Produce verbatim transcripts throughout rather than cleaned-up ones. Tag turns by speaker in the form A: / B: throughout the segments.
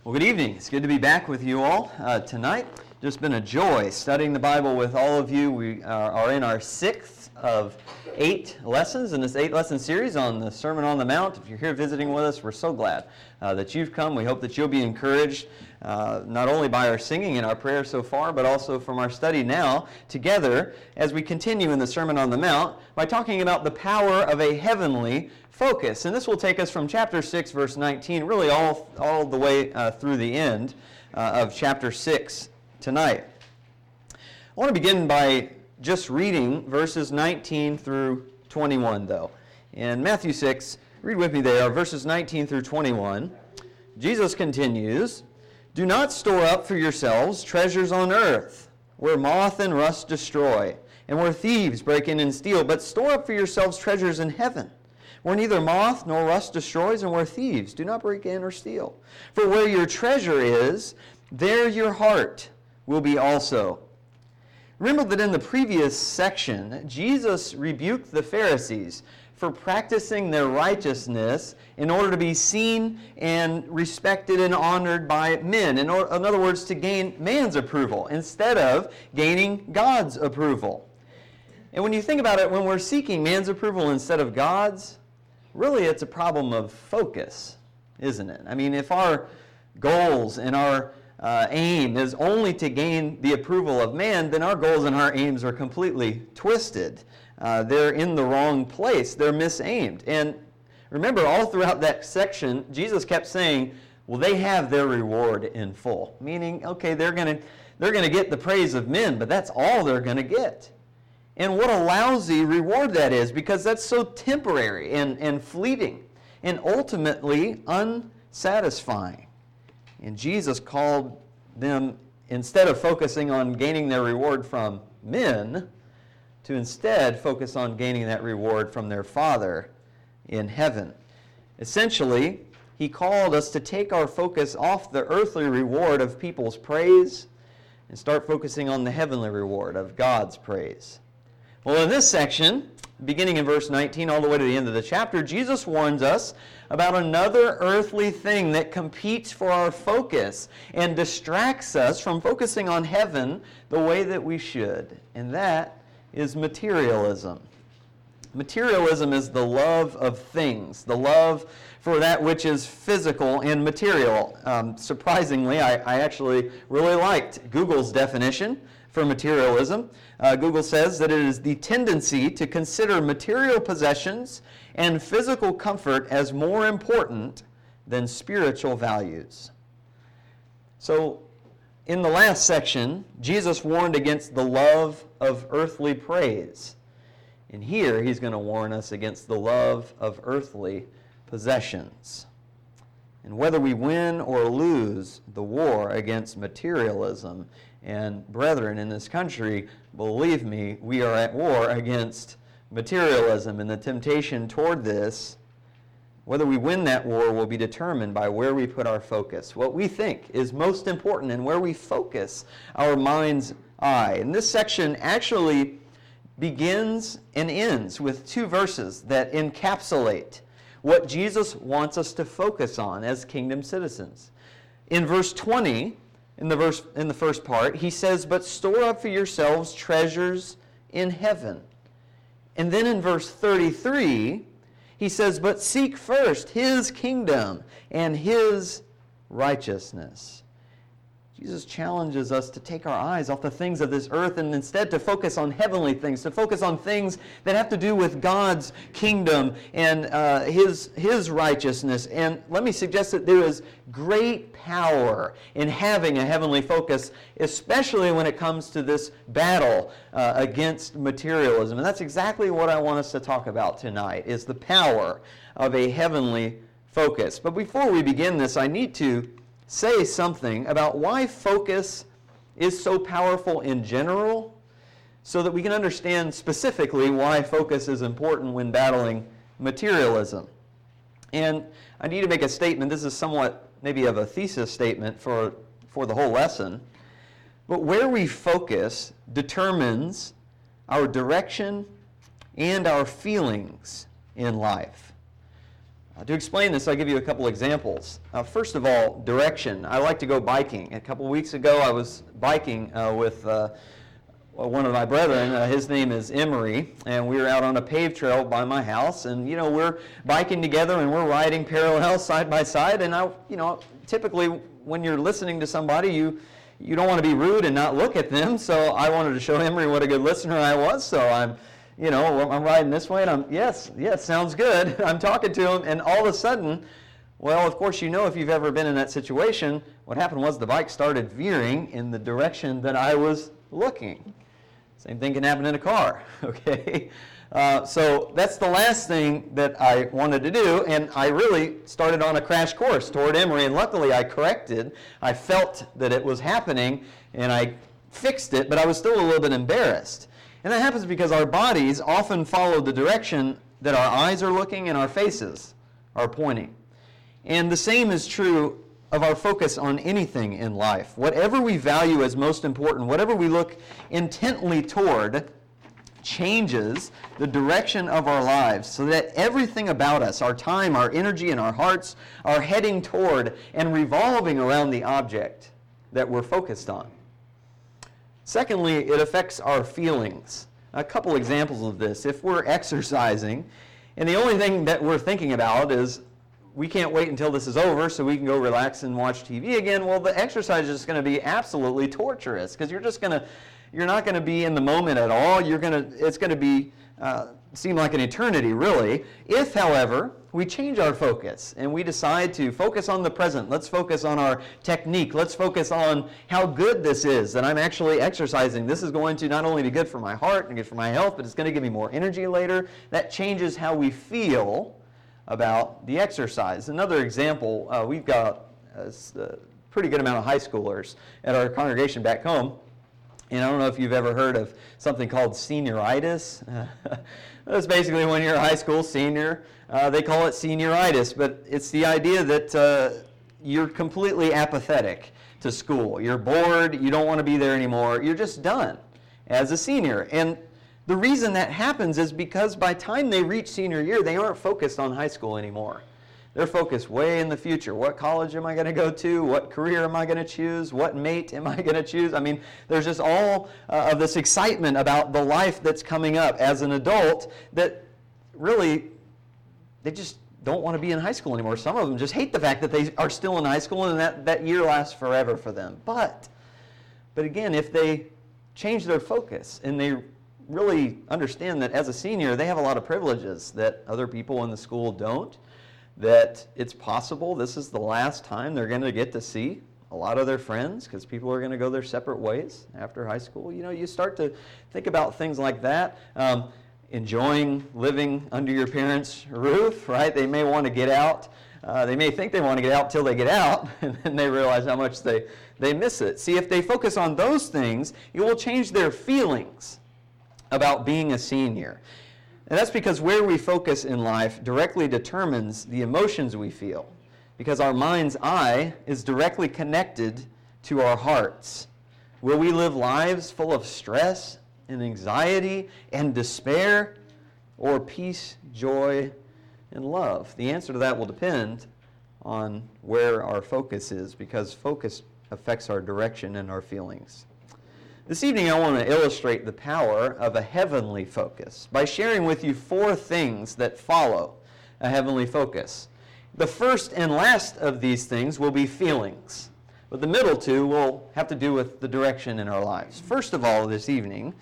A: Well, good evening. It's good to be back with you all uh, tonight. Just been a joy studying the Bible with all of you. We are, are in our sixth of eight lessons in this eight-lesson series on the Sermon on the Mount. If you're here visiting with us, we're so glad uh, that you've come. We hope that you'll be encouraged uh, not only by our singing and our prayer so far, but also from our study now together as we continue in the Sermon on the Mount by talking about the power of a heavenly focus. And this will take us from chapter six, verse nineteen, really all, all the way uh, through the end uh, of chapter six tonight. I want to begin by just reading verses nineteen through twenty-one, though. In Matthew six, read with me there, verses nineteen through twenty-one. Jesus continues, "Do not store up for yourselves treasures on earth, where moth and rust destroy, and where thieves break in and steal, but store up for yourselves treasures in heaven, where neither moth nor rust destroys, and where thieves do not break in or steal. For where your treasure is, there your heart will be also." Remember that in the previous section, Jesus rebuked the Pharisees for practicing their righteousness in order to be seen and respected and honored by men. In, or, in other words, to gain man's approval instead of gaining God's approval. And when you think about it, when we're seeking man's approval instead of God's, really, it's a problem of focus, isn't it? I mean, if our goals and our uh, aim is only to gain the approval of man, then our goals and our aims are completely twisted. Uh, they're in the wrong place. They're misaimed. And remember, all throughout that section, Jesus kept saying, well, they have their reward in full. Meaning, okay, they're going to they're going to get the praise of men, but that's all they're going to get. And what a lousy reward that is, because that's so temporary and, and fleeting and ultimately unsatisfying. And Jesus called them, instead of focusing on gaining their reward from men, to instead focus on gaining that reward from their Father in heaven. Essentially, he called us to take our focus off the earthly reward of people's praise and start focusing on the heavenly reward of God's praise. Well, in this section, beginning in verse nineteen all the way to the end of the chapter, Jesus warns us about another earthly thing that competes for our focus and distracts us from focusing on heaven the way that we should, and that is materialism. Materialism is the love of things, the love for that which is physical and material. Um, surprisingly, I, I actually really liked Google's definition for materialism. Uh, Google says that it is the tendency to consider material possessions and physical comfort as more important than spiritual values. So, in the last section, Jesus warned against the love of earthly praise. And here, he's going to warn us against the love of earthly possessions. And whether we win or lose the war against materialism, and brethren in this country, believe me, we are at war against materialism, and the temptation toward this, whether we win that war, will be determined by where we put our focus, what we think is most important, and where we focus our mind's eye. And this section actually begins and ends with two verses that encapsulate what Jesus wants us to focus on as kingdom citizens. In verse twenty, in the verse in the first part, he says, "But store up for yourselves treasures in heaven." And then in verse thirty-three, he says, "But seek first his kingdom and his righteousness." Jesus challenges us to take our eyes off the things of this earth and instead to focus on heavenly things, to focus on things that have to do with God's kingdom and uh, his, his righteousness. And let me suggest that there is great power in having a heavenly focus, especially when it comes to this battle uh, against materialism. And that's exactly what I want us to talk about tonight, is the power of a heavenly focus. But before we begin this, I need to say something about why focus is so powerful in general, so that we can understand specifically why focus is important when battling materialism. And I need to make a statement. This is somewhat maybe of a thesis statement for, for the whole lesson. But where we focus determines our direction and our feelings in life. To explain this, I'll give you a couple examples. Uh, first of all, direction. I like to go biking. A couple weeks ago, I was biking uh, with uh, one of my brethren. Uh, his name is Emery, and we were out on a paved trail by my house. And you know, we're biking together, and we're riding parallel, side by side. And I, you know, typically when you're listening to somebody, you you don't want to be rude and not look at them. So I wanted to show Emery what a good listener I was. So I'm. You know, I'm riding this way, and I'm, yes, yes, sounds good. I'm talking to him, and all of a sudden, well, of course, you know, if you've ever been in that situation, what happened was the bike started veering in the direction that I was looking. Same thing can happen in a car, okay? Uh, so that's the last thing that I wanted to do, and I really started on a crash course toward Emery, and luckily I corrected. I felt that it was happening, and I fixed it, but I was still a little bit embarrassed. And that happens because our bodies often follow the direction that our eyes are looking and our faces are pointing. And the same is true of our focus on anything in life. Whatever we value as most important, whatever we look intently toward, changes the direction of our lives so that everything about us, our time, our energy, and our hearts are heading toward and revolving around the object that we're focused on. Secondly, it affects our feelings. A couple examples of this. If we're exercising, and the only thing that we're thinking about is we can't wait until this is over so we can go relax and watch T V again, well, the exercise is going to be absolutely torturous because you're just going to, you're not going to be in the moment at all. You're going to, it's going to be uh, seem like an eternity, really. If, however, we change our focus and we decide to focus on the present, let's focus on our technique, let's focus on how good this is, that I'm actually exercising. This is going to not only be good for my heart and good for my health, but it's going to give me more energy later. That changes how we feel about the exercise. Another example, uh, we've got a, a pretty good amount of high schoolers at our congregation back home. And I don't know if you've ever heard of something called senioritis. That's basically when you're a high school senior. Uh, they call it senioritis, but it's the idea that uh, you're completely apathetic to school. You're bored, you don't want to be there anymore, you're just done as a senior. And the reason that happens is because by the time they reach senior year, they aren't focused on high school anymore. They're focused way in the future. What college am I going to go to? What career am I going to choose? What mate am I going to choose? I mean, there's just all uh, of this excitement about the life that's coming up as an adult that really, they just don't want to be in high school anymore. Some of them just hate the fact that they are still in high school and that, that year lasts forever for them. But, but again, if they change their focus and they really understand that as a senior, they have a lot of privileges that other people in the school don't, that it's possible this is the last time they're going to get to see a lot of their friends because people are going to go their separate ways after high school. You know, you start to think about things like that. Um, enjoying living under your parents' roof, right? They may want to get out. Uh, they may think they want to get out until they get out, and then they realize how much they, they miss it. See, if they focus on those things, it will change their feelings about being a senior. And that's because where we focus in life directly determines the emotions we feel, because our mind's eye is directly connected to our hearts. Will we live lives full of stress and anxiety and despair, or peace, joy, and love? The answer to that will depend on where our focus is, because focus affects our direction and our feelings. This evening I want to illustrate the power of a heavenly focus by sharing with you four things that follow a heavenly focus. The first and last of these things will be feelings, but the middle two will have to do with the direction in our lives. First of all, this evening,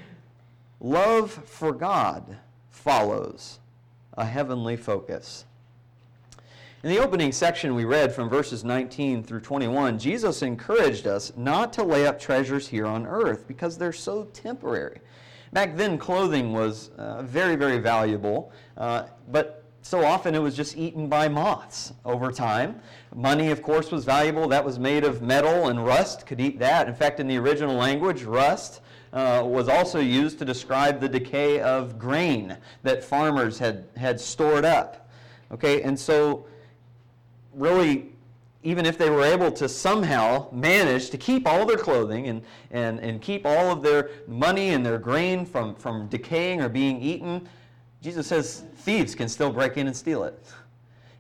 A: love for God follows a heavenly focus. In the opening section we read from verses nineteen through twenty-one, Jesus encouraged us not to lay up treasures here on earth because they're so temporary. Back then, clothing was uh, very, very valuable, uh, but so often it was just eaten by moths over time. Money, of course, was valuable. That was made of metal, and rust could eat that. In fact, in the original language, rust uh, was also used to describe the decay of grain that farmers had, had stored up. Okay, and so really, even if they were able to somehow manage to keep all their clothing and, and, and keep all of their money and their grain from, from decaying or being eaten, Jesus says thieves can still break in and steal it.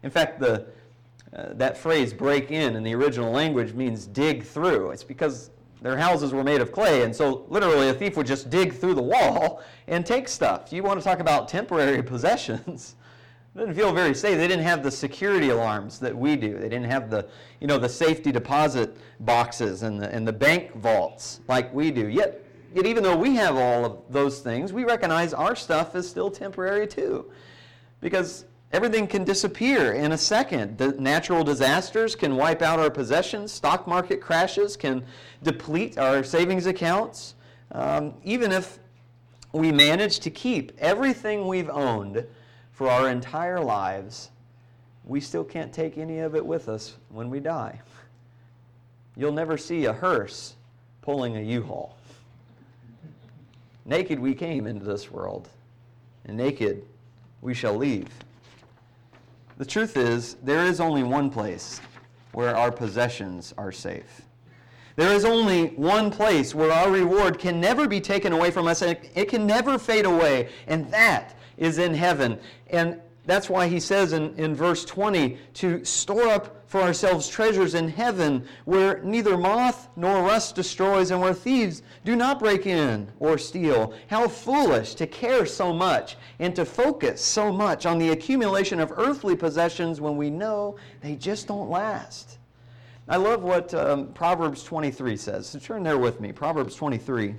A: In fact, the uh, that phrase break in in the original language means dig through. It's because their houses were made of clay, and so literally a thief would just dig through the wall and take stuff. You want to talk about temporary possessions. It didn't feel very safe. They didn't have the security alarms that we do. They didn't have the, you know, the safety deposit boxes and the, and the bank vaults like we do. Yet, yet even though we have all of those things, we recognize our stuff is still temporary too. Because everything can disappear in a second. The natural disasters can wipe out our possessions. Stock market crashes can deplete our savings accounts. Um, even if we manage to keep everything we've owned for our entire lives, we still can't take any of it with us when we die. You'll never see a hearse pulling a U-Haul. Naked we came into this world, and naked we shall leave. The truth is, there is only one place where our possessions are safe. There is only one place where our reward can never be taken away from us, and it can never fade away, and that is in heaven. And that's why he says in, in verse twenty to store up for ourselves treasures in heaven where neither moth nor rust destroys and where thieves do not break in or steal. How foolish to care so much and to focus so much on the accumulation of earthly possessions when we know they just don't last. I love what um, Proverbs twenty-three says. So turn there with me. Proverbs twenty-three.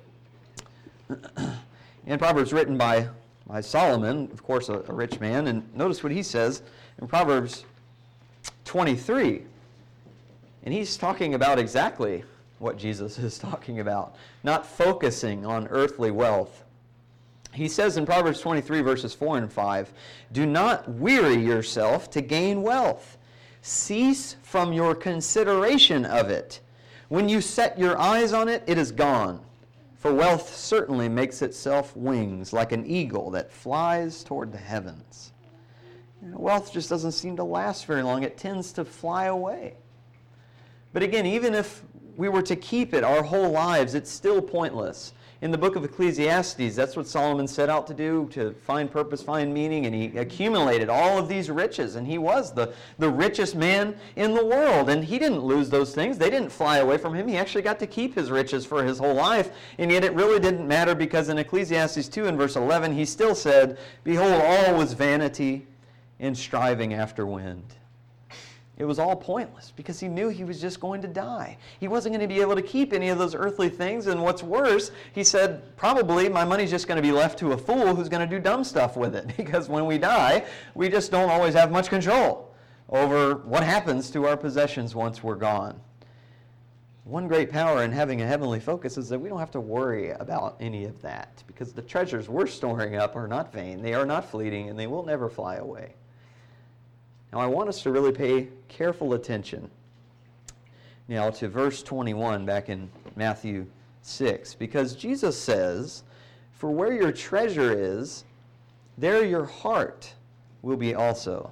A: And Proverbs written by by Solomon, of course, a, a rich man. And notice what he says in Proverbs twenty-three. And he's talking about exactly what Jesus is talking about, not focusing on earthly wealth. He says in Proverbs twenty-three, verses four and five, "Do not weary yourself to gain wealth. Cease from your consideration of it. When you set your eyes on it, it is gone. For wealth certainly makes itself wings, like an eagle that flies toward the heavens." You know, wealth just doesn't seem to last very long. It tends to fly away. But again, even if we were to keep it our whole lives, it's still pointless. In the book of Ecclesiastes, that's what Solomon set out to do, to find purpose, find meaning, and he accumulated all of these riches, and he was the, the richest man in the world, and he didn't lose those things. They didn't fly away from him. He actually got to keep his riches for his whole life, and yet it really didn't matter because in Ecclesiastes two and verse eleven, he still said, "Behold, all was vanity and striving after wind." It was all pointless because he knew he was just going to die. He wasn't going to be able to keep any of those earthly things. And what's worse, he said, probably my money's just going to be left to a fool who's going to do dumb stuff with it. Because when we die, we just don't always have much control over what happens to our possessions once we're gone. One great power in having a heavenly focus is that we don't have to worry about any of that because the treasures we're storing up are not vain. They are not fleeting, and they will never fly away. Now, I want us to really pay careful attention now to verse twenty-one back in Matthew six, because Jesus says, "For where your treasure is, there your heart will be also."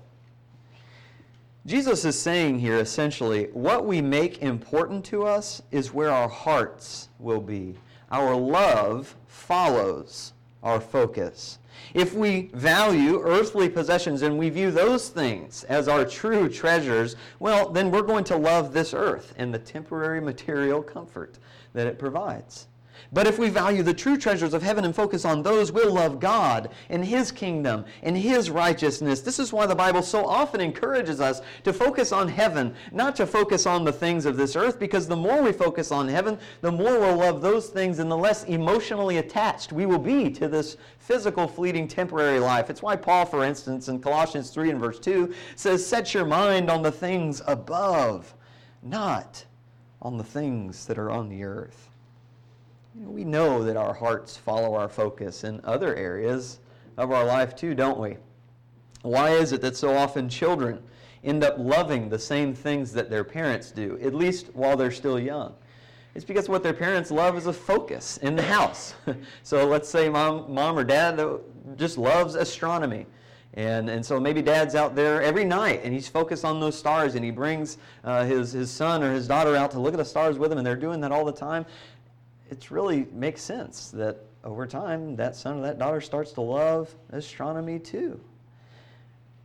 A: Jesus is saying here essentially, what we make important to us is where our hearts will be. Our love follows our focus. If we value earthly possessions and we view those things as our true treasures, well, then we're going to love this earth and the temporary material comfort that it provides. But if we value the true treasures of heaven and focus on those, we'll love God and His kingdom and His righteousness. This is why the Bible so often encourages us to focus on heaven, not to focus on the things of this earth, because the more we focus on heaven, the more we'll love those things and the less emotionally attached we will be to this physical, fleeting, temporary life. It's why Paul, for instance, in Colossians three and verse two, says, "Set your mind on the things above, not on the things that are on the earth." You know, we know that our hearts follow our focus in other areas of our life too, don't we? Why is it that so often children end up loving the same things that their parents do, at least while they're still young? It's because what their parents love is a focus in the house. So let's say mom, mom or dad just loves astronomy. And, and so maybe dad's out there every night and he's focused on those stars, and he brings uh, his, his son or his daughter out to look at the stars with him, and they're doing that all the time. It really makes sense that over time that son or that daughter starts to love astronomy too.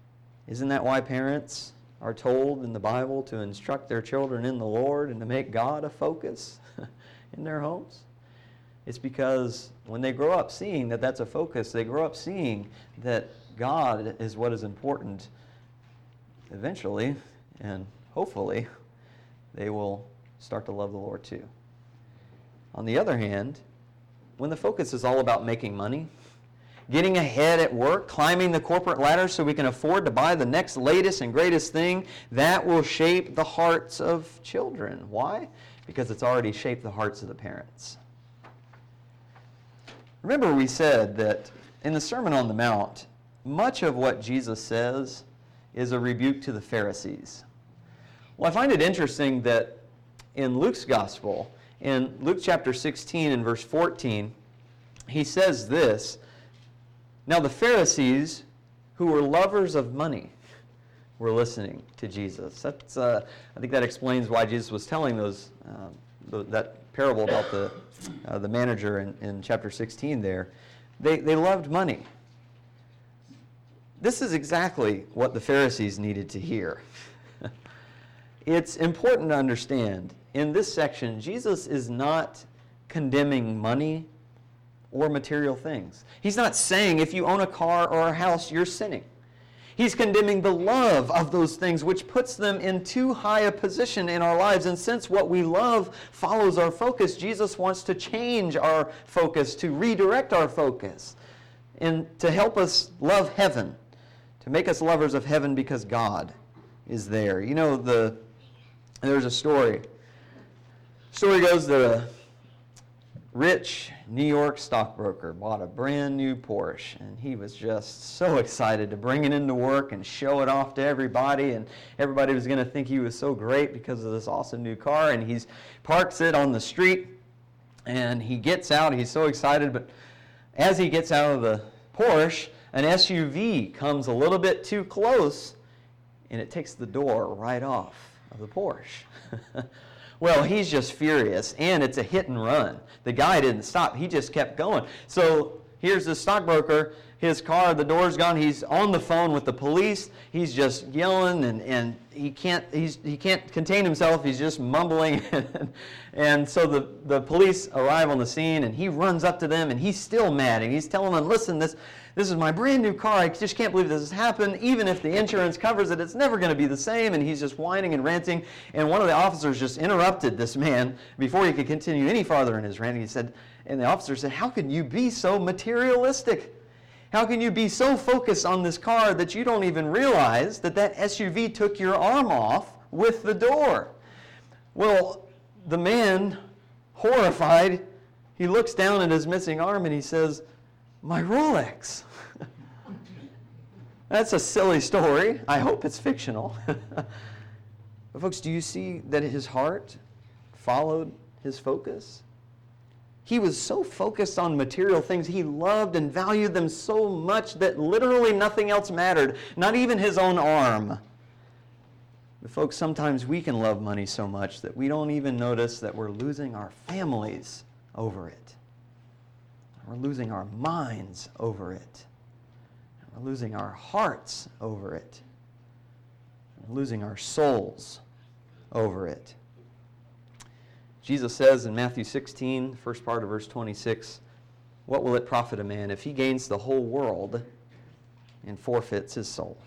A: Isn't that why parents are told in the Bible to instruct their children in the Lord and to make God a focus in their homes? It's because when they grow up seeing that that's a focus, they grow up seeing that God is what is important. Eventually, and hopefully, they will start to love the Lord too. On the other hand, when the focus is all about making money, getting ahead at work, climbing the corporate ladder so we can afford to buy the next latest and greatest thing, that will shape the hearts of children. Why? Because it's already shaped the hearts of the parents. Remember, we said that in the Sermon on the Mount, much of what Jesus says is a rebuke to the Pharisees. Well, I find it interesting that in Luke's Gospel, in Luke chapter sixteen and verse fourteen, he says this, "Now the Pharisees, who were lovers of money, were listening to Jesus." That's, uh, I think that explains why Jesus was telling those uh, th- that parable about the uh, the manager in, in chapter sixteen there. They, they loved money. This is exactly what the Pharisees needed to hear. It's important to understand, in this section, Jesus is not condemning money or material things. He's not saying if you own a car or a house, you're sinning. He's condemning the love of those things, which puts them in too high a position in our lives. And since what we love follows our focus, Jesus wants to change our focus, to redirect our focus, and to help us love heaven, to make us lovers of heaven because God is there. You know, the there's a story. Story goes that a rich New York stockbroker bought a brand new Porsche, and he was just so excited to bring it into work and show it off to everybody, and everybody was going to think he was so great because of this awesome new car. And he parks it on the street, and he gets out. He's so excited, but as he gets out of the Porsche, an S U V comes a little bit too close, and it takes the door right off of the Porsche. Well, he's just furious, and it's a hit and run. The guy didn't stop. He just kept going. So here's the stockbroker. His car, the door's gone. He's on the phone with the police. He's just yelling, and, and he can't he's, he can't contain himself. He's just mumbling. And so the, the police arrive on the scene, and he runs up to them, and he's still mad. And he's telling them, listen, this, this is my brand new car. I just can't believe this has happened. Even if the insurance covers it, it's never going to be the same. And he's just whining and ranting. And one of the officers just interrupted this man before he could continue any farther in his rant. He said, and the officer said, how can you be so materialistic? How can you be so focused on this car that you don't even realize that that S U V took your arm off with the door? Well, the man, horrified, he looks down at his missing arm and he says, my Rolex. That's a silly story. I hope it's fictional. But folks, do you see that his heart followed his focus? He was so focused on material things. He loved and valued them so much that literally nothing else mattered, not even his own arm. But folks, sometimes we can love money so much that we don't even notice that we're losing our families over it. We're losing our minds over it. We're losing our hearts over it. We're losing our souls over it. Jesus says in Matthew sixteen, first part of verse twenty-six, what will it profit a man if he gains the whole world and forfeits his soul?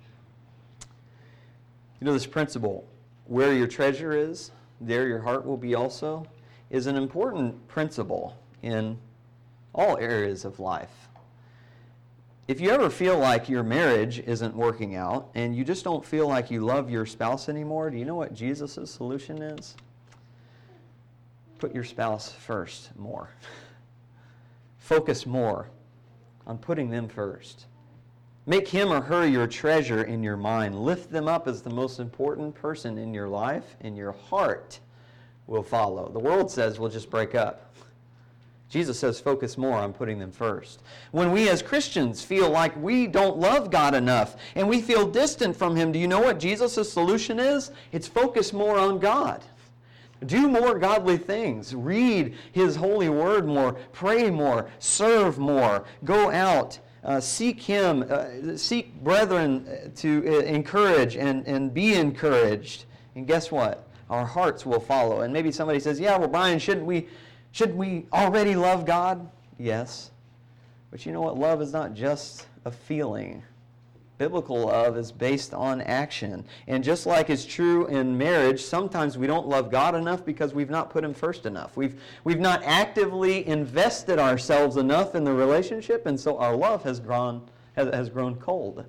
A: You know, this principle, where your treasure is, there your heart will be also, is an important principle in all areas of life. If you ever feel like your marriage isn't working out and you just don't feel like you love your spouse anymore, do you know what Jesus' solution is? Put your spouse first more. Focus more on putting them first. Make him or her your treasure in your mind. Lift them up as the most important person in your life, and your heart will follow. The world says we'll just break up. Jesus says focus more on putting them first. When we as Christians feel like we don't love God enough and we feel distant from him, do you know what Jesus' solution is? It's focus more on God. Do more godly things. Read his holy word more. Pray more. Serve more. Go out uh, seek Him, uh, seek brethren to uh, encourage and, and be encouraged. And guess what? Our hearts will follow. And maybe somebody says, yeah, well, Brian, shouldn't we, shouldn't we already love God? Yes. But you know what? Love is not just a feeling. Biblical love is based on action. And just like is true in marriage, sometimes we don't love God enough because we've not put Him first enough. We've, we've not actively invested ourselves enough in the relationship, and so our love has grown, has, has grown cold.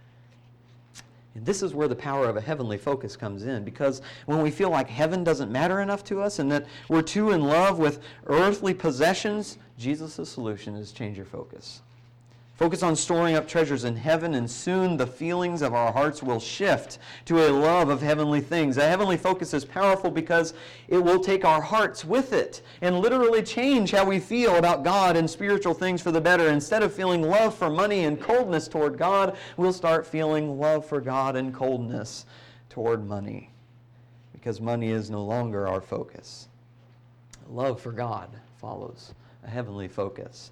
A: And this is where the power of a heavenly focus comes in, because when we feel like heaven doesn't matter enough to us and that we're too in love with earthly possessions, Jesus' solution is change your focus. Focus on storing up treasures in heaven, and soon the feelings of our hearts will shift to a love of heavenly things. A heavenly focus is powerful because it will take our hearts with it and literally change how we feel about God and spiritual things for the better. Instead of feeling love for money and coldness toward God, we'll start feeling love for God and coldness toward money, because money is no longer our focus. Love for God follows a heavenly focus.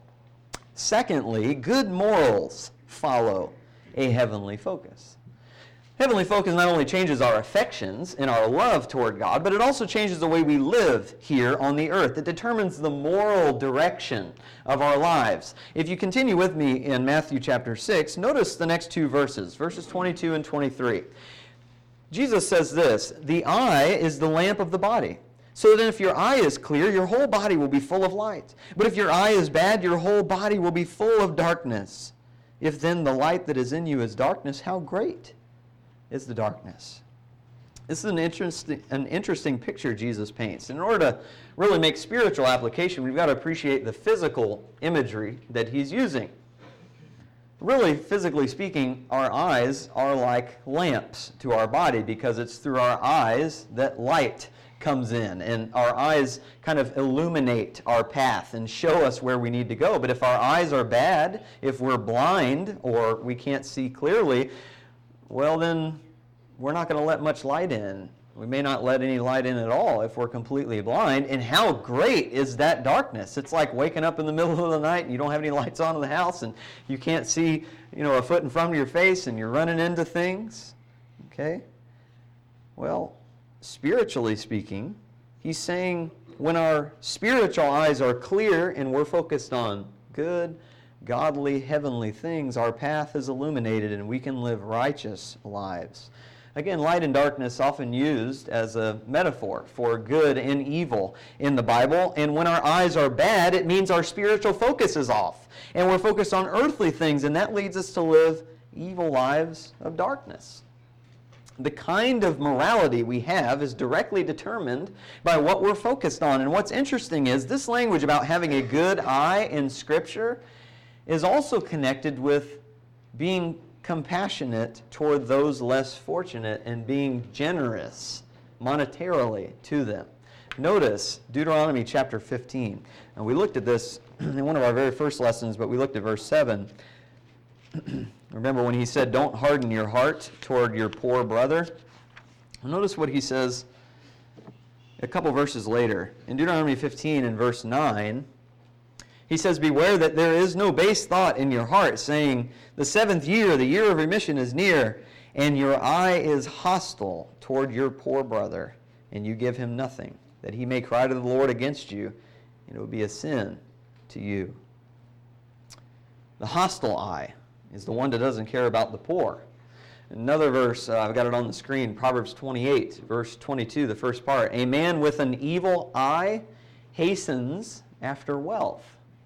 A: Secondly, good morals follow a heavenly focus. Heavenly focus not only changes our affections and our love toward God, but it also changes the way we live here on the earth. It determines the moral direction of our lives. If you continue with me in Matthew chapter six, notice the next two verses, verses twenty-two and twenty-three. Jesus says this, "The eye is the lamp of the body. So that if your eye is clear, your whole body will be full of light. But if your eye is bad, your whole body will be full of darkness. If then the light that is in you is darkness, how great is the darkness?" This is an interesting, an interesting picture Jesus paints. In order to really make spiritual application, we've got to appreciate the physical imagery that he's using. Really, physically speaking, our eyes are like lamps to our body, because it's through our eyes that light comes in, and our eyes kind of illuminate our path and show us where we need to go. But if our eyes are bad, if we're blind or we can't see clearly, well then we're not going to let much light in. We may not let any light in at all if we're completely blind. And how great is that darkness? It's like waking up in the middle of the night and you don't have any lights on in the house and you can't see, you know, a foot in front of your face and you're running into things. Okay? Well, spiritually speaking, he's saying when our spiritual eyes are clear and we're focused on good, godly, heavenly things, our path is illuminated and we can live righteous lives. Again, light and darkness often used as a metaphor for good and evil in the Bible. And when our eyes are bad, it means our spiritual focus is off. And we're focused on earthly things, and that leads us to live evil lives of darkness. The kind of morality we have is directly determined by what we're focused on. And what's interesting is this language about having a good eye in Scripture is also connected with being compassionate toward those less fortunate and being generous monetarily to them. Notice Deuteronomy chapter fifteen. And we looked at this in one of our very first lessons, but we looked at verse seven. Remember when he said, "Don't harden your heart toward your poor brother"? Notice what he says a couple verses later. In Deuteronomy fifteen and verse nine, he says, "Beware that there is no base thought in your heart, saying, the seventh year, the year of remission is near, and your eye is hostile toward your poor brother, and you give him nothing, that he may cry to the Lord against you, and it will be a sin to you." The hostile eye is the one that doesn't care about the poor. Another verse, uh, I've got it on the screen, Proverbs twenty-eight, verse twenty-two, the first part. "A man with an evil eye hastens after wealth."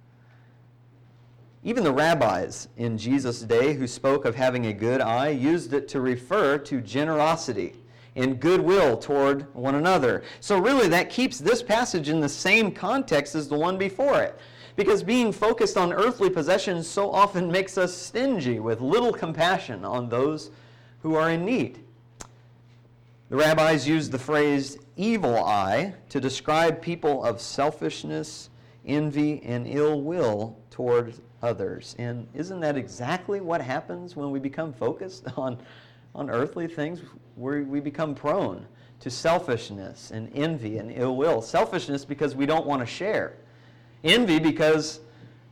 A: Even the rabbis in Jesus' day who spoke of having a good eye used it to refer to generosity and goodwill toward one another. So really that keeps this passage in the same context as the one before it. Because being focused on earthly possessions so often makes us stingy with little compassion on those who are in need. The rabbis used the phrase evil eye to describe people of selfishness, envy, and ill will toward others. And isn't that exactly what happens when we become focused on, on earthly things? Where we become prone to selfishness and envy and ill will. Selfishness because we don't want to share. Envy because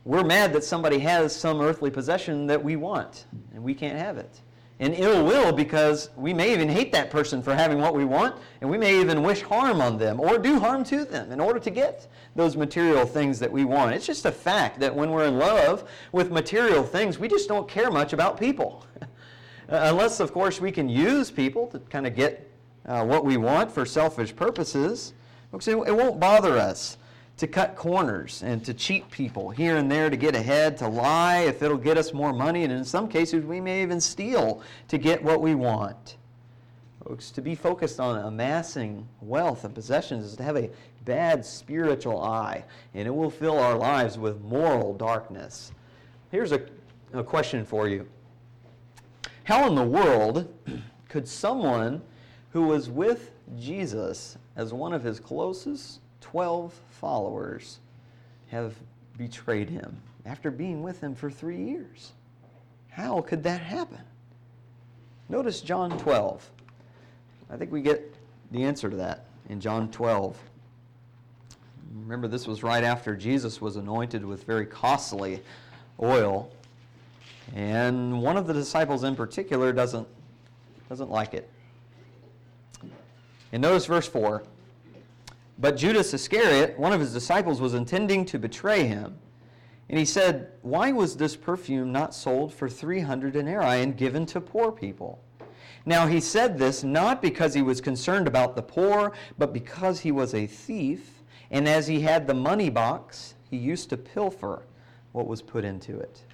A: we're mad that somebody has some earthly possession that we want, and we can't have it. And ill will because we may even hate that person for having what we want, and we may even wish harm on them or do harm to them in order to get those material things that we want. It's just a fact that when we're in love with material things, we just don't care much about people. Unless, of course, we can use people to kind of get uh, what we want for selfish purposes. It won't bother us to cut corners and to cheat people here and there to get ahead, to lie if it'll get us more money, and in some cases we may even steal to get what we want. Folks, to be focused on amassing wealth and possessions is to have a bad spiritual eye, and it will fill our lives with moral darkness. Here's a, a question for you. How in the world could someone who was with Jesus as one of his closest twelve followers have betrayed him after being with him for three years? How could that happen? Notice John twelve. I think we get the answer to that in John twelve. Remember, this was right after Jesus was anointed with very costly oil, and one of the disciples in particular doesn't, doesn't like it. And notice verse four. But Judas Iscariot, one of his disciples, was intending to betray him. And he said, "Why was this perfume not sold for three hundred denarii and given to poor people?" Now he said this not because he was concerned about the poor, but because he was a thief, and as he had the money box, he used to pilfer what was put into it.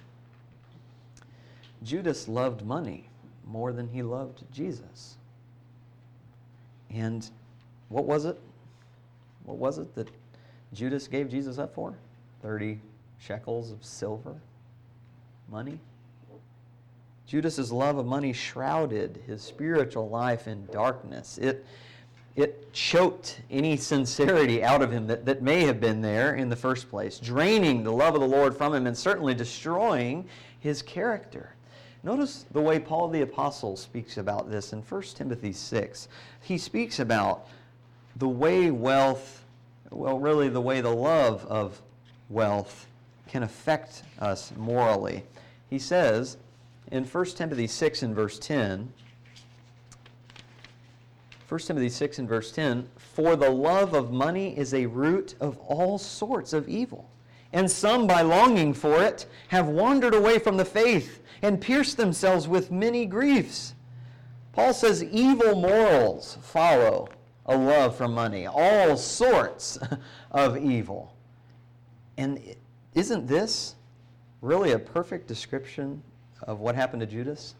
A: Judas loved money more than he loved Jesus. And what was it? What was it that Judas gave Jesus up for? thirty shekels of silver? Money? Judas's love of money shrouded his spiritual life in darkness. It, it choked any sincerity out of him that, that may have been there in the first place, draining the love of the Lord from him and certainly destroying his character. Notice the way Paul the Apostle speaks about this in First Timothy six. He speaks about the way wealth, well, really the way the love of wealth can affect us morally. He says in First Timothy six and verse ten, First Timothy six and verse ten, "For the love of money is a root of all sorts of evil, and some by longing for it have wandered away from the faith and pierced themselves with many griefs." Paul says evil morals follow a love for money, all sorts of evil. And isn't this really a perfect description of what happened to Judas?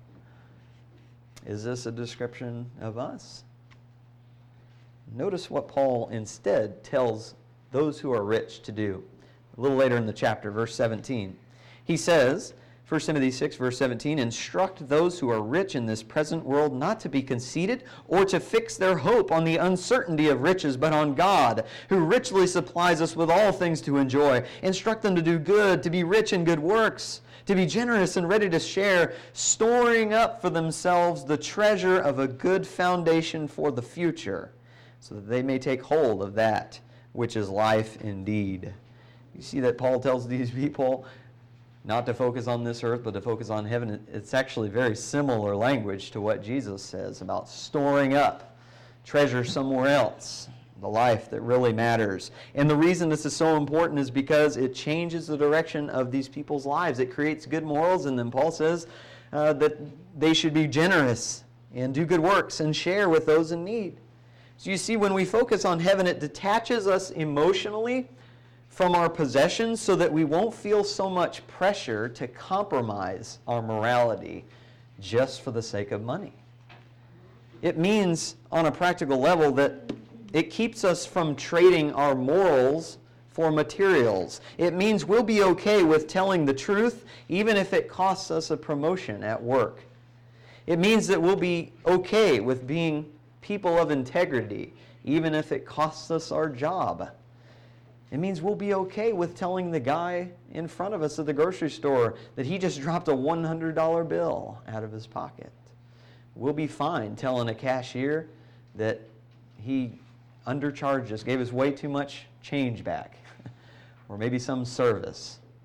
A: Is this a description of us? Notice what Paul instead tells those who are rich to do. A little later in the chapter, verse seventeen. He says, First Timothy six, verse seventeen, "Instruct those who are rich in this present world not to be conceited or to fix their hope on the uncertainty of riches, but on God, who richly supplies us with all things to enjoy. Instruct them to do good, to be rich in good works, to be generous and ready to share, storing up for themselves the treasure of a good foundation for the future, so that they may take hold of that which is life indeed." You see that Paul tells these people not to focus on this earth, but to focus on heaven. It's actually very similar language to what Jesus says about storing up treasure somewhere else, the life that really matters. And the reason this is so important is because it changes the direction of these people's lives. It creates good morals in them. Paul says uh, that they should be generous and do good works and share with those in need. So you see, when we focus on heaven, it detaches us emotionally from our possessions so that we won't feel so much pressure to compromise our morality just for the sake of money. It means, on a practical level, that it keeps us from trading our morals for materials. It means we'll be okay with telling the truth even if it costs us a promotion at work. It means that we'll be okay with being people of integrity even if it costs us our job. It means we'll be okay with telling the guy in front of us at the grocery store that he just dropped a one hundred dollar bill out of his pocket. We'll be fine telling a cashier that he undercharged us, gave us way too much change back, or maybe some service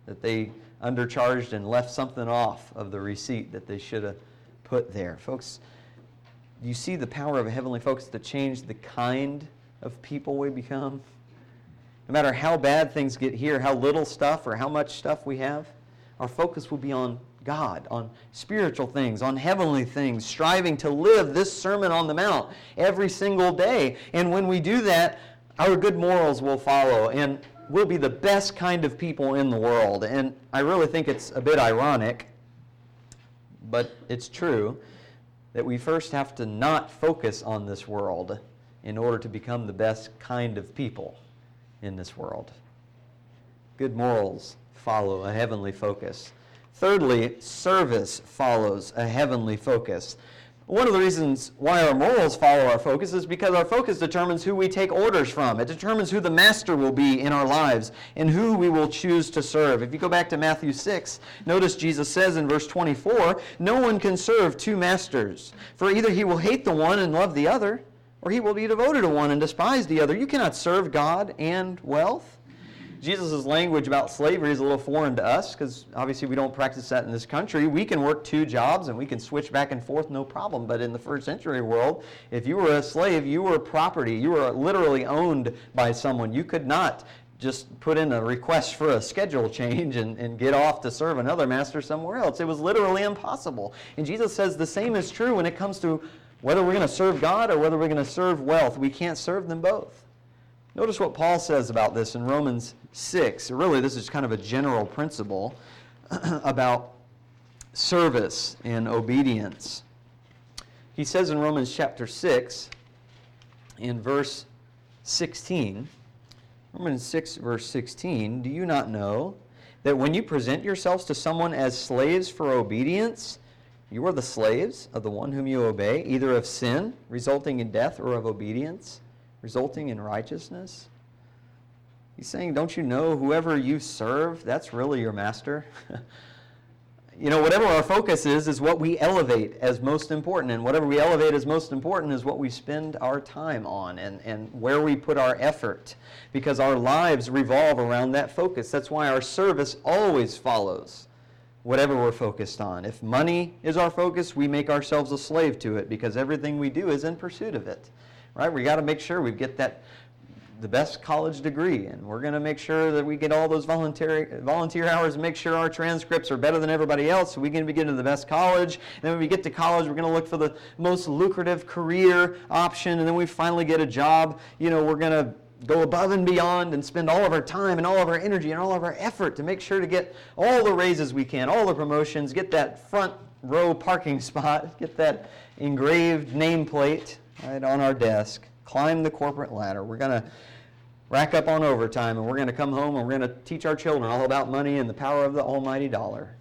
A: that they undercharged and left something off of the receipt that they should have put there. Folks, you see the power of a heavenly focus to change the kind of people we become? No matter how bad things get here, how little stuff or how much stuff we have, our focus will be on God, on spiritual things, on heavenly things, striving to live this Sermon on the Mount every single day. And when we do that, our good morals will follow, and we'll be the best kind of people in the world. And I really think it's a bit ironic, but it's true, that we first have to not focus on this world in order to become the best kind of people in this world. Good morals follow a heavenly focus. Thirdly, service follows a heavenly focus. One of the reasons why our morals follow our focus is because our focus determines who we take orders from. It determines who the master will be in our lives and who we will choose to serve. If you go back to Matthew six, notice Jesus says in verse twenty-four, "No one can serve two masters, for either he will hate the one and love the other, or he will be devoted to one and despise the other. You cannot serve God and wealth." Jesus' language about slavery is a little foreign to us because obviously we don't practice that in this country. We can work two jobs and we can switch back and forth, no problem. But in the first century world, if you were a slave, you were property. You were literally owned by someone. You could not just put in a request for a schedule change and, and get off to serve another master somewhere else. It was literally impossible. And Jesus says the same is true when it comes to whether we're going to serve God or whether we're going to serve wealth. We can't serve them both. Notice what Paul says about this in Romans six. Really, this is kind of a general principle about service and obedience. He says in Romans chapter six, in verse sixteen, Romans six, verse sixteen, "Do you not know that when you present yourselves to someone as slaves for obedience, you are the slaves of the one whom you obey, either of sin, resulting in death, or of obedience, resulting in righteousness?" He's saying, don't you know whoever you serve, that's really your master? You know, whatever our focus is, is what we elevate as most important. And whatever we elevate as most important is what we spend our time on and, and where we put our effort. Because our lives revolve around that focus. That's why our service always follows whatever we're focused on. If money is our focus, we make ourselves a slave to it because everything we do is in pursuit of it. Right? We got to make sure we get that the best college degree, and we're going to make sure that we get all those volunteer volunteer hours and make sure our transcripts are better than everybody else so we can get into the best college. And then when we get to college, we're going to look for the most lucrative career option, and then we finally get a job. You know, we're going to go above and beyond and spend all of our time and all of our energy and all of our effort to make sure to get all the raises we can, all the promotions, get that front row parking spot, get that engraved nameplate right on our desk, climb the corporate ladder. We're going to rack up on overtime, and we're going to come home and we're going to teach our children all about money and the power of the almighty dollar.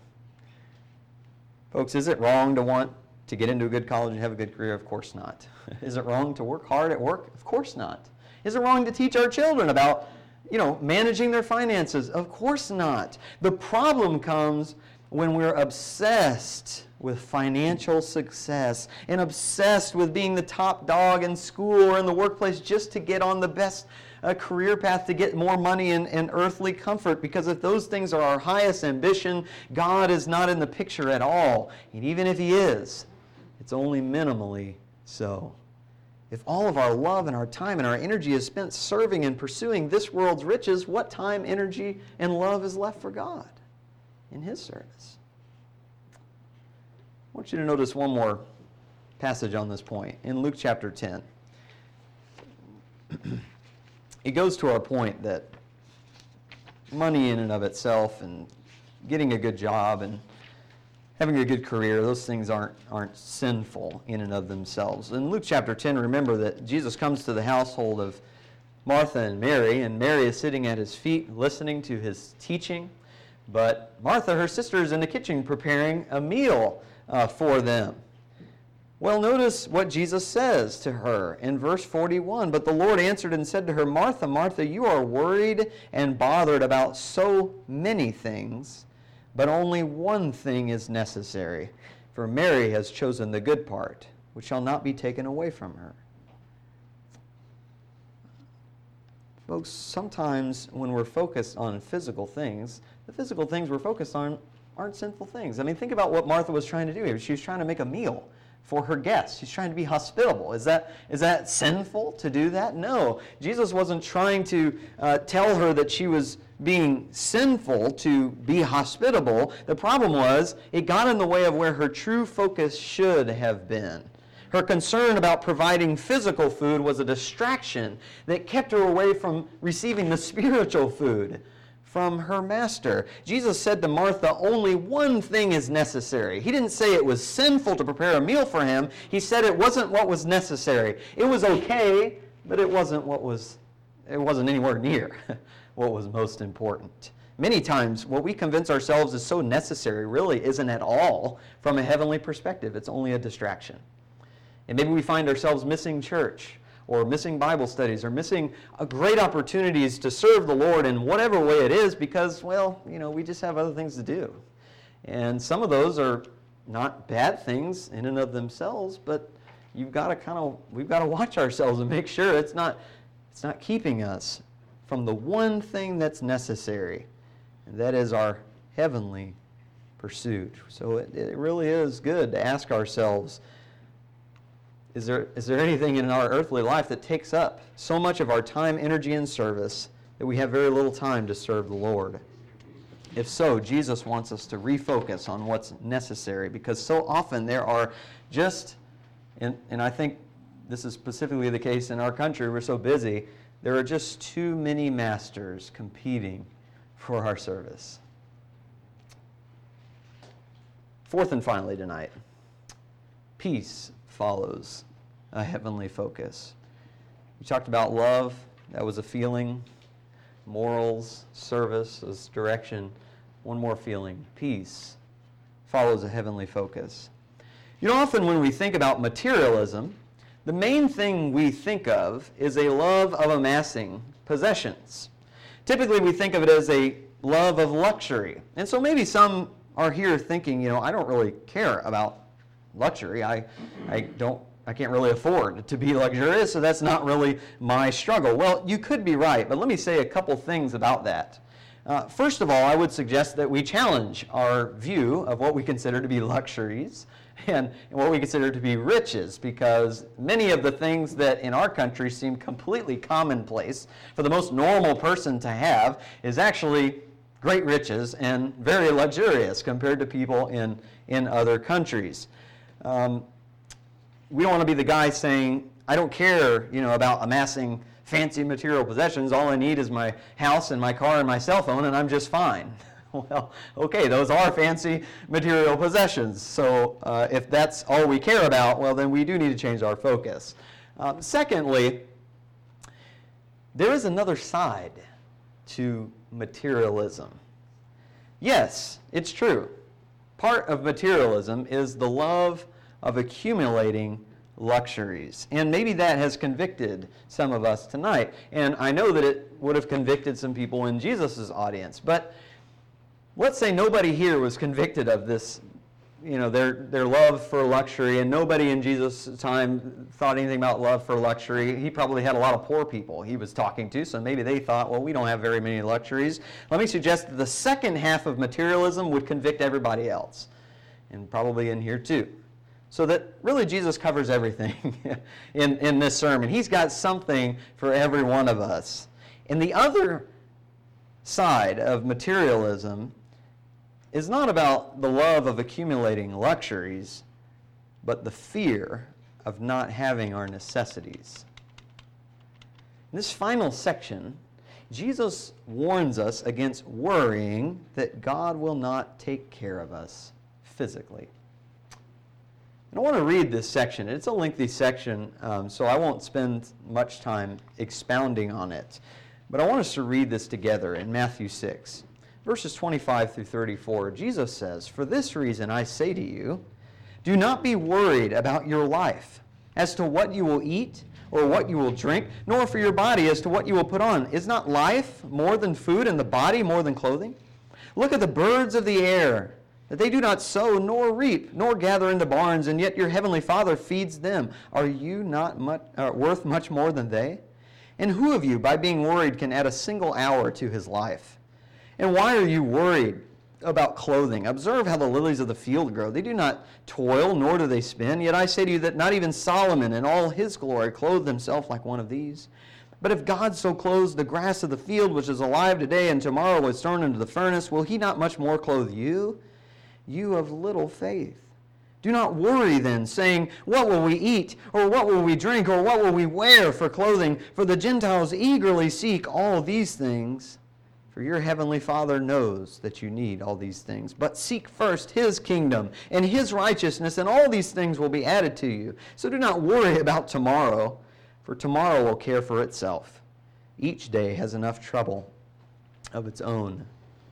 A: Folks, is it wrong to want to get into a good college and have a good career? Of course not. Is it wrong to work hard at work? Of course not. Is it wrong to teach our children about, you know, managing their finances? Of course not. The problem comes when we're obsessed with financial success and obsessed with being the top dog in school or in the workplace just to get on the best uh, career path, to get more money and, and earthly comfort. Because if those things are our highest ambition, God is not in the picture at all. And even if He is, it's only minimally so. If all of our love and our time and our energy is spent serving and pursuing this world's riches, what time, energy, and love is left for God in His service? I want you to notice one more passage on this point in Luke chapter ten. It goes to our point that money in and of itself and getting a good job and having a good career, those things aren't, aren't sinful in and of themselves. In Luke chapter ten, remember that Jesus comes to the household of Martha and Mary, and Mary is sitting at His feet listening to His teaching. But Martha, her sister, is in the kitchen preparing a meal uh, for them. Well, notice what Jesus says to her in verse forty-one. "But the Lord answered and said to her, Martha, Martha, you are worried and bothered about so many things, but only one thing is necessary. For Mary has chosen the good part, which shall not be taken away from her." Folks, sometimes when we're focused on physical things, the physical things we're focused on aren't sinful things. I mean, think about what Martha was trying to do here. She was trying to make a meal for her guests. She's trying to be hospitable. Is that is that sinful to do that? No. Jesus wasn't trying to uh, tell her that she was being sinful to be hospitable. The problem was it got in the way of where her true focus should have been. Her concern about providing physical food was a distraction that kept her away from receiving the spiritual food from her master. Jesus said to Martha, only one thing is necessary. He didn't say it was sinful to prepare a meal for him. He said it wasn't what was necessary. It was okay, but it wasn't what was, it wasn't anywhere near what was most important. Many times, what we convince ourselves is so necessary really isn't at all from a heavenly perspective. It's only a distraction. And maybe we find ourselves missing church, or missing Bible studies, or missing uh, great opportunities to serve the Lord in whatever way it is because, well, you know, we just have other things to do. And some of those are not bad things in and of themselves, but you've got to kind of, we've got to watch ourselves and make sure it's not, it's not keeping us from the one thing that's necessary, and that is our heavenly pursuit. So it, it really is good to ask ourselves, Is there, is there anything in our earthly life that takes up so much of our time, energy, and service that we have very little time to serve the Lord? If so, Jesus wants us to refocus on what's necessary, because so often there are just, and, and I think this is specifically the case in our country, we're so busy, there are just too many masters competing for our service. Fourth and finally tonight, peace follows a heavenly focus. We talked about love, that was a feeling. Morals, service is direction. One more feeling, peace follows a heavenly focus. You know, often when we think about materialism, the main thing we think of is a love of amassing possessions. Typically we think of it as a love of luxury. And so maybe some are here thinking, you know, I don't really care about luxury. I, I don't, I can't really afford to be luxurious, so that's not really my struggle. Well, you could be right, but let me say a couple things about that. Uh, first of all, I would suggest that we challenge our view of what we consider to be luxuries and, and what we consider to be riches, because many of the things that in our country seem completely commonplace for the most normal person to have is actually great riches and very luxurious compared to people in, in other countries. Um, we don't want to be the guy saying, I don't care, you know, about amassing fancy material possessions. All I need is my house and my car and my cell phone, and I'm just fine. Well, okay, those are fancy material possessions. So uh, if that's all we care about, well, then we do need to change our focus. Um, secondly, there is another side to materialism. Yes, it's true. Part of materialism is the love of accumulating luxuries. And maybe that has convicted some of us tonight. And I know that it would have convicted some people in Jesus' audience. But let's say nobody here was convicted of this, you know, their, their love for luxury, and nobody in Jesus' time thought anything about love for luxury. He probably had a lot of poor people he was talking to, so maybe they thought, well, we don't have very many luxuries. Let me suggest that the second half of materialism would convict everybody else, and probably in here too. So that really Jesus covers everything in, in this sermon. He's got something for every one of us. And the other side of materialism is not about the love of accumulating luxuries, but the fear of not having our necessities. In this final section, Jesus warns us against worrying that God will not take care of us physically. And I want to read this section. It's a lengthy section, um, so I won't spend much time expounding on it. But I want us to read this together in Matthew six. Verses twenty-five through thirty-four, Jesus says, "For this reason I say to you, do not be worried about your life as to what you will eat or what you will drink, nor for your body as to what you will put on. Is not life more than food and the body more than clothing? Look at the birds of the air, that they do not sow nor reap nor gather into barns, and yet your heavenly Father feeds them. Are you not much, uh, worth much more than they? And who of you, by being worried, can add a single hour to his life? And why are you worried about clothing? Observe how the lilies of the field grow. They do not toil, nor do they spin. Yet I say to you that not even Solomon in all his glory clothed himself like one of these. But if God so clothes the grass of the field, which is alive today and tomorrow is thrown into the furnace, will he not much more clothe you, you of little faith? Do not worry then, saying, what will we eat, or what will we drink, or what will we wear for clothing? For the Gentiles eagerly seek all these things. For your heavenly Father knows that you need all these things. But seek first his kingdom and his righteousness, and all these things will be added to you. So do not worry about tomorrow, for tomorrow will care for itself. Each day has enough trouble of its own.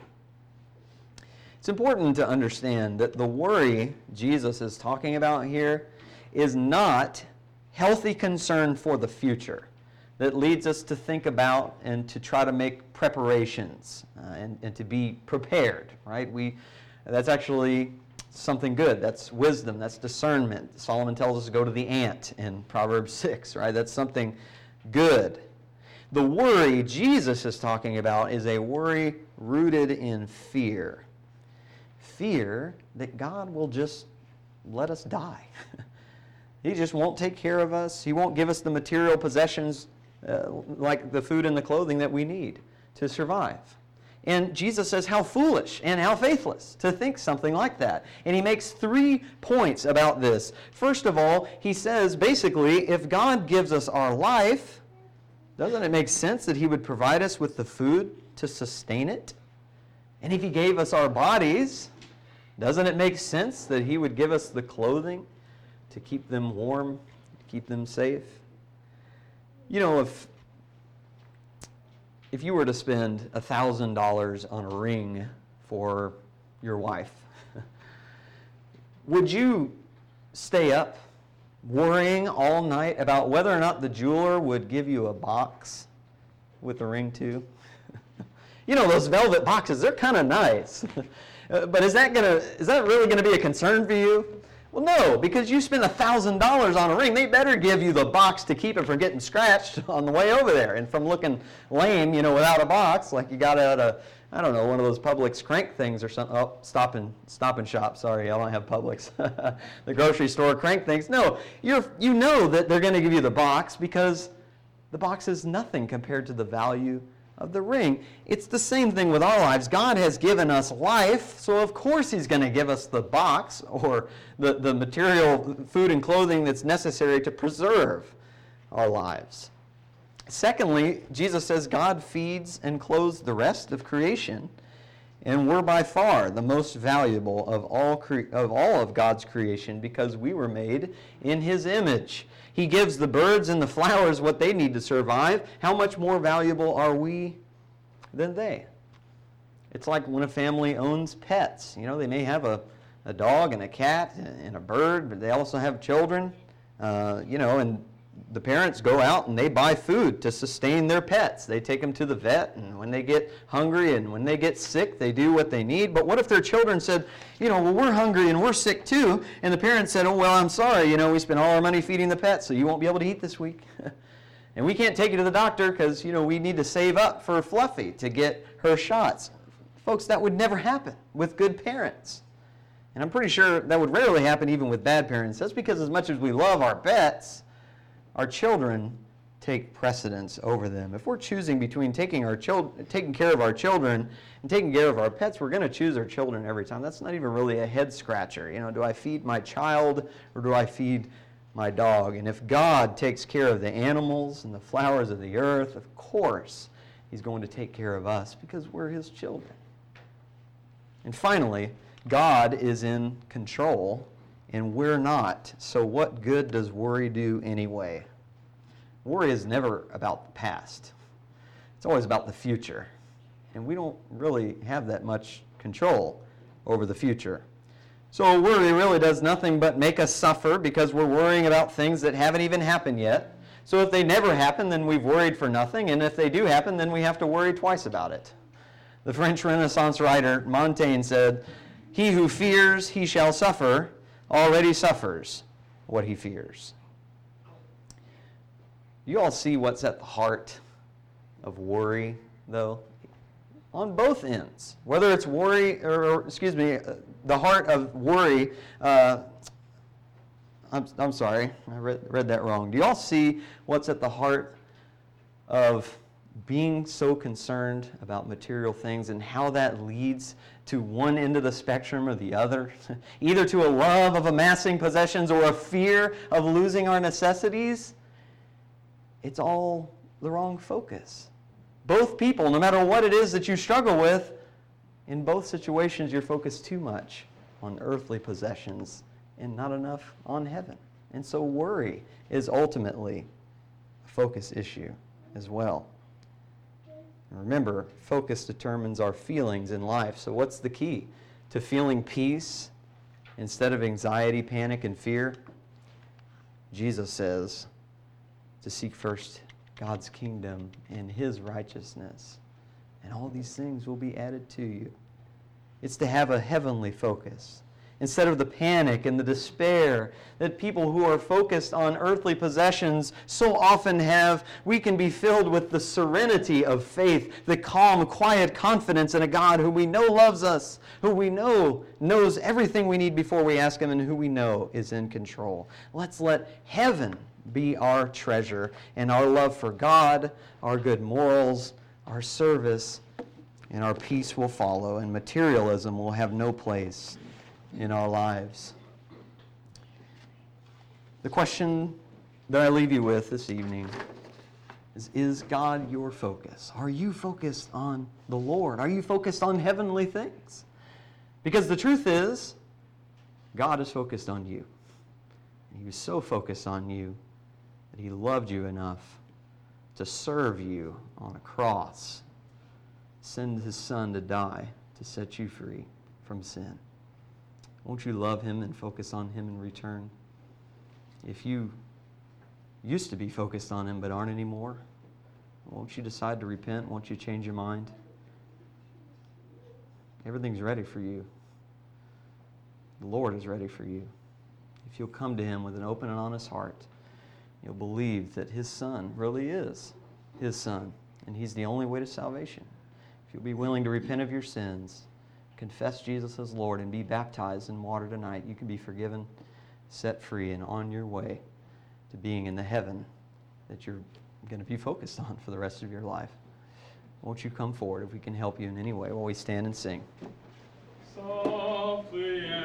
A: It's important to understand that the worry Jesus is talking about here is not healthy concern for the future that leads us to think about and to try to make preparations uh, and, and to be prepared, right? We, that's actually something good. That's wisdom. That's discernment. Solomon tells us to go to the ant in Proverbs six, right? That's something good. The worry Jesus is talking about is a worry rooted in fear. Fear that God will just let us die. He just won't take care of us. He won't give us the material possessions uh, like the food and the clothing that we need to survive. And Jesus says how foolish and how faithless to think something like that. And he makes three points about this. First of all, he says basically, if God gives us our life, doesn't it make sense that he would provide us with the food to sustain it? And if he gave us our bodies, doesn't it make sense that he would give us the clothing to keep them warm, to keep them safe? You know, if if you were to spend one thousand dollars on a ring for your wife, would you stay up worrying all night about whether or not the jeweler would give you a box with the ring too? You know, those velvet boxes, they're kind of nice. Uh, but is that gonna is that really going to be a concern for you? Well, no, because you spend one thousand dollars on a ring. They better give you the box to keep it from getting scratched on the way over there and from looking lame, you know, without a box, like you got out a, I don't know, one of those Publix crank things or something. Oh, Stop and, stop and Shop. Sorry, I don't have Publix. The grocery store crank things. No, you're, you know that they're going to give you the box because the box is nothing compared to the value of the ring. It's the same thing with our lives. God has given us life, so of course he's going to give us the box or the, the material food and clothing that's necessary to preserve our lives. Secondly, Jesus says God feeds and clothes the rest of creation, and we're by far the most valuable of all cre- of all of God's creation because we were made in his image. He gives the birds and the flowers what they need to survive. How much more valuable are we than they? It's like when a family owns pets. You know, they may have a, a dog and a cat and a bird, but they also have children. Uh, you know, and the parents go out and they buy food to sustain their pets. They take them to the vet, and when they get hungry and when they get sick, they do what they need. But what if their children said, you know, well, we're hungry and we're sick too, and the parents said, oh, well, I'm sorry, you know, we spent all our money feeding the pets, so you won't be able to eat this week. And we can't take you to the doctor because, you know, we need to save up for Fluffy to get her shots. Folks, that would never happen with good parents. And I'm pretty sure that would rarely happen even with bad parents. That's because as much as we love our pets, our children take precedence over them. If we're choosing between taking our children, taking care of our children and taking care of our pets, we're going to choose our children every time. That's not even really a head scratcher. You know, do I feed my child or do I feed my dog? And if God takes care of the animals and the flowers of the earth, of course, he's going to take care of us because we're his children. And finally, God is in control and we're not. So what good does worry do anyway? Worry is never about the past. It's always about the future. And we don't really have that much control over the future. So worry really does nothing but make us suffer because we're worrying about things that haven't even happened yet. So if they never happen, then we've worried for nothing. And if they do happen, then we have to worry twice about it. The French Renaissance writer Montaigne said, "He who fears he shall suffer already suffers what he fears." You all see what's at the heart of worry, though? on both ends. Whether it's worry, or, or excuse me, uh, the heart of worry. Uh, I'm, I'm sorry, I read, read that wrong. Do y'all see what's at the heart of being so concerned about material things and how that leads to one end of the spectrum or the other? Either to a love of amassing possessions or a fear of losing our necessities? It's all the wrong focus. Both people, no matter what it is that you struggle with, in both situations you're focused too much on earthly possessions and not enough on heaven. And so worry is ultimately a focus issue as well. Remember, focus determines our feelings in life. So what's the key to feeling peace instead of anxiety, panic, and fear? Jesus says to seek first God's kingdom and His righteousness, and all these things will be added to you. It's to have a heavenly focus instead of the panic and the despair that people who are focused on earthly possessions so often have. We can be filled with the serenity of faith, the calm, quiet confidence in a God who we know loves us, who we know knows everything we need before we ask Him, and who we know is in control. Let's let heaven be our treasure, and our love for God, our good morals, our service, and our peace will follow, and materialism will have no place in our lives. The question that I leave you with this evening is, is God your focus? Are you focused on the Lord? Are you focused on heavenly things? Because the truth is, God is focused on you. He was so focused on you that He loved you enough to serve you on a cross, send His Son to die to set you free from sin. Won't you love Him and focus on Him in return? If you used to be focused on Him but aren't anymore, won't you decide to repent? Won't you change your mind? Everything's ready for you. The Lord is ready for you. If you'll come to Him with an open and honest heart, you'll believe that His Son really is His Son, and He's the only way to salvation. If you'll be willing to repent of your sins, confess Jesus as Lord, and be baptized in water tonight, you can be forgiven, set free, and on your way to being in the heaven that you're going to be focused on for the rest of your life. Won't you come forward if we can help you in any way while we stand and sing?
B: Softly